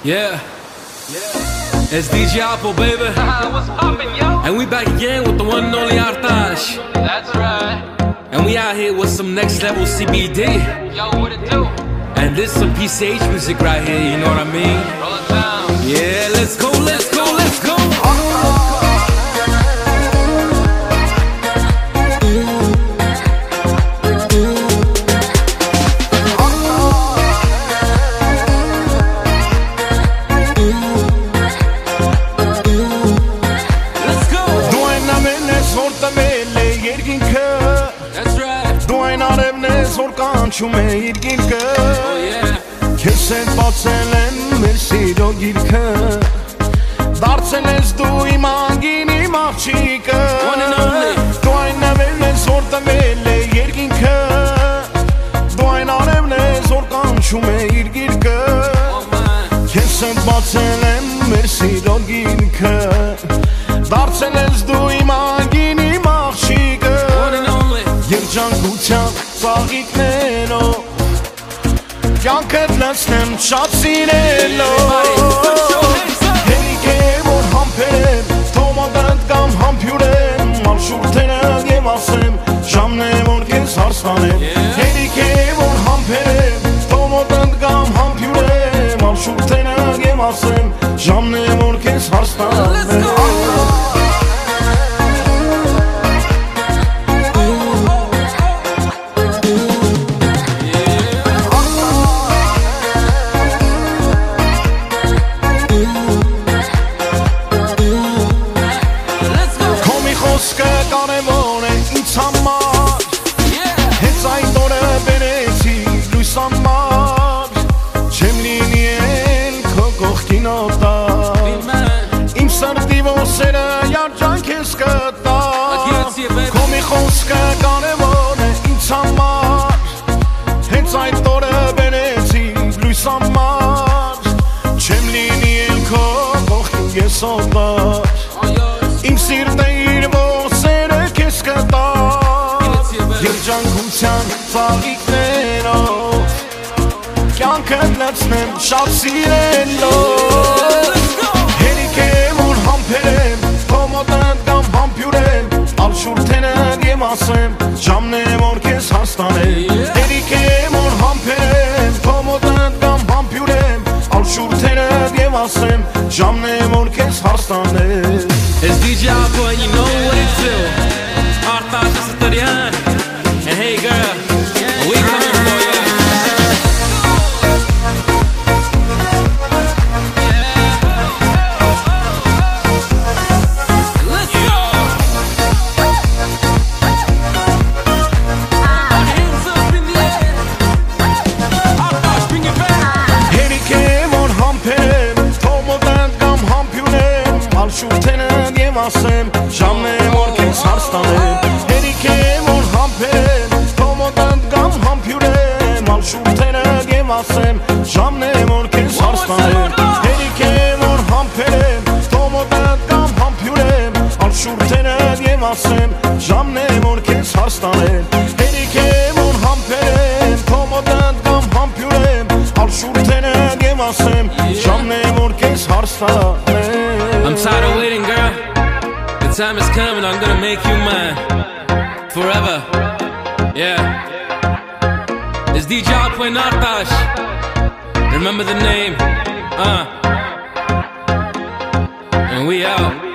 Yeah, it's DJ Apple, baby. What's poppin', yo? And we back again with the one and only Artash. That's right. And we out here with some next level CBD. Yo, what it do? And this some PCH music right here, you know what I mean? Roll it down. Yeah, let's go, let's go, let's go. That's right. Կանչում է իր գիրկը Oh yeah. Քեզ հետ բացել են մեր սիրո գիրկը Դարձել ես դու իմ անգին իմ աղջիկը One and only. Դու այն նավերն ես որ տվել է երկինքը Դու այն արևն ես որ կանչում է իր գիրկը Oh man. Քեզ հետ բացել են մեր սիրո գիրկը Դարձել ես դու իմ անգին իմ աղջիկը One and only. Երջանկության ծաղիկներով Կյանքդ լցնեմ շատ սիրելով Հերիք է որ համբերեմ Թոմադանդ կամ համբյուրեմ Մալշուրթերը և ասեմ Ժամն է որ կեզ հարստանեմ Հերիք է որ համբերեմ Թոմադանդ կամ համբյուրեմ Մալշուրթերը և ասեմ Ժամն է որ կեզ հարստանեմ Կարևոր է ինձ համար Հենց այդ օրը բերեցի լույս համար Չեմ լինի էլ քո կողքին օտար Իմ սրտի ոսերը երջանք ես կտա Քո մի խոսքը կարևոր է ինձ համար Հենց այդ օրը բերեցի լույս համար Չեմ լինի էլ քո կողքին ես օտար Իմ սիրտը իր ոսերը կեզ կտա Երջանկության ծաղիկներով Կյանքդ լցնեմ շատ սիրելով Հերիք է որ համբերեմ Թոմադանդ կամ համբյուրեմ Ալշուրթերը և ասեմ Ժամն է որ կեզ հաստնեմ Հերիք է որ համբերեմ Թոմադանդ կամ համբյուրեմ Ալշուրթերը և ասեմ Ժամն է որ կեզ հաստնեմ It's DJ Apple and you know what it do. Artash Satarian. And hey girl, we coming for you. Let's go. Hands up in the air. Artash, bring it back. Հերիք է որ համբերեմ Թոմադանդ կամ համբյուրեմ Ալշուրթերը և ասեմ Ժամն է որ կեզ հարստանեմ Հերիք է որ համբերեմ Թոմադանդ կամ համբյուրեմ Ալշուրթերը և ասեմ Ժամն է որ կեզ հարստանեմ Հերիք է որ համբերեմ Թոմադանդ կամ համբյուրեմ Ալշուրթերը և ասեմ Ժամն է որ կեզ հարստանեմ Հերիք է որ համբերեմ Թոմադանդ կամ համբյուրեմ Ալշուրթերը և ասեմ Ժամն է որ կեզ հարստանեմ I'm tired of waiting, girl. The time is coming, I'm gonna make you mine forever. Yeah. It's DJ Apple and Artash. Remember the name. And we out.